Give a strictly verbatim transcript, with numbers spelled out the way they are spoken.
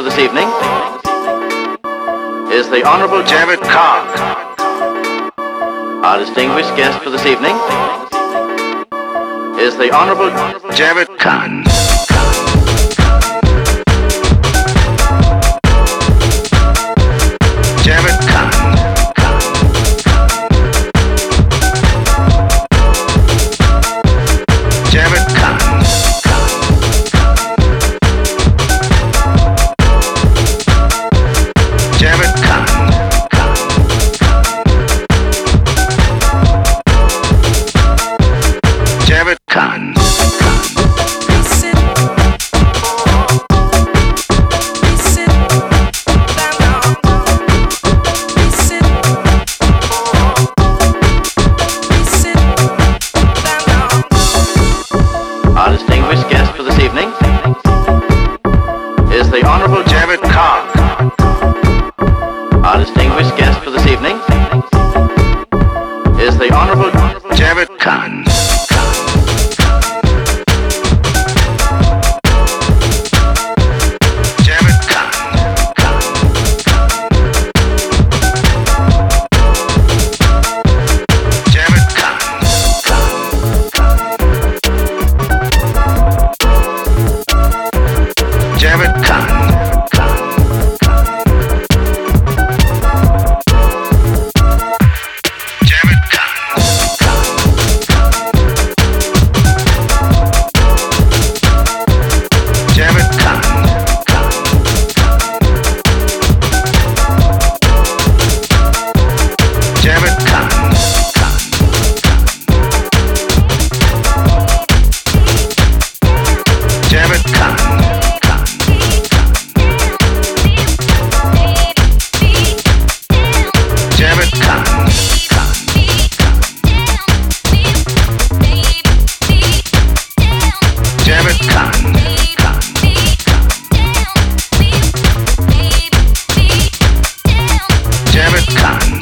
this evening is the Honorable Javed Khan. Our distinguished guest for this evening is the Honorable Javed Khan. Javed Khan. Javed Khan. Javed Khan. Javed Khan. Our distinguished guest for this evening is the Honorable Javed Khan. Our distinguished guest for this evening is the Honorable Javed Khan.